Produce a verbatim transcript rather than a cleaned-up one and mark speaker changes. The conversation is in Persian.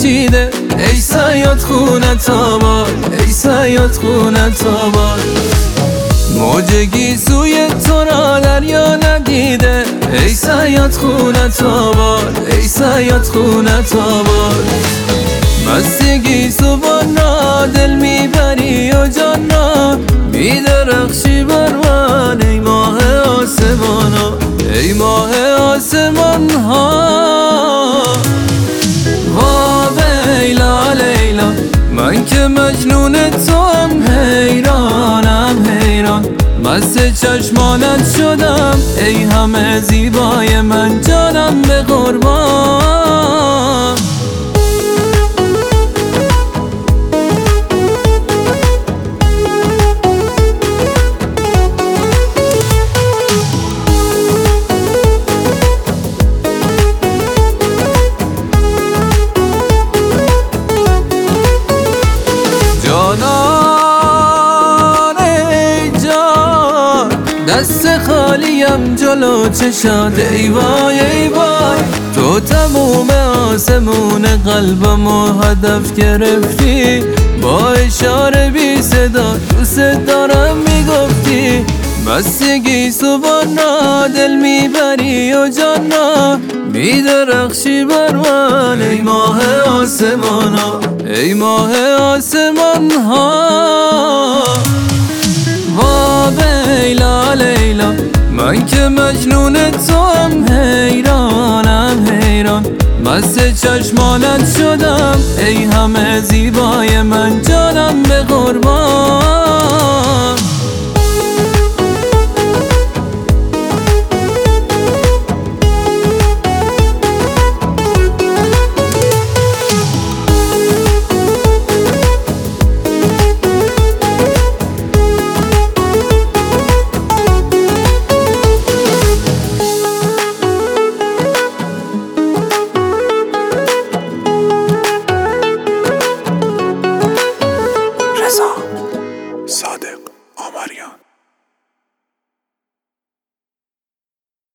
Speaker 1: درخشیده ای صیاد خونت آباد، ای صیاد خونت آباد. موج گیسوی تو را دریا ندیده ای صیاد خونت آباد، ای صیاد خونت آباد. مستی گیسوان را دل میبری و جان را میدرخشی بر من ای ماه آسمان ها، ای ماه آسمان ها. وا لیلا لیلا من که مجنون تو هم حیرانم حیران، مست چشمانت شدم ای همه زیبای من جانم به قربان. جانان ای جان دست خالیم جلو چشات ای وای ای وای. تو تموم آسمون قلبمو هدف گرفتی، با اشاره بی صدا دوست دارم میگفتی. مستی گیسوان را دل میبری و جان را میدرخشی بر من ای ماه آسمان ها، ای ماه آسمان ها. وا لیلا لیلا من که مجنون تو هم حیرانم حیران، مست چشمانت شدم ای همه زیبای من جانم به قربان.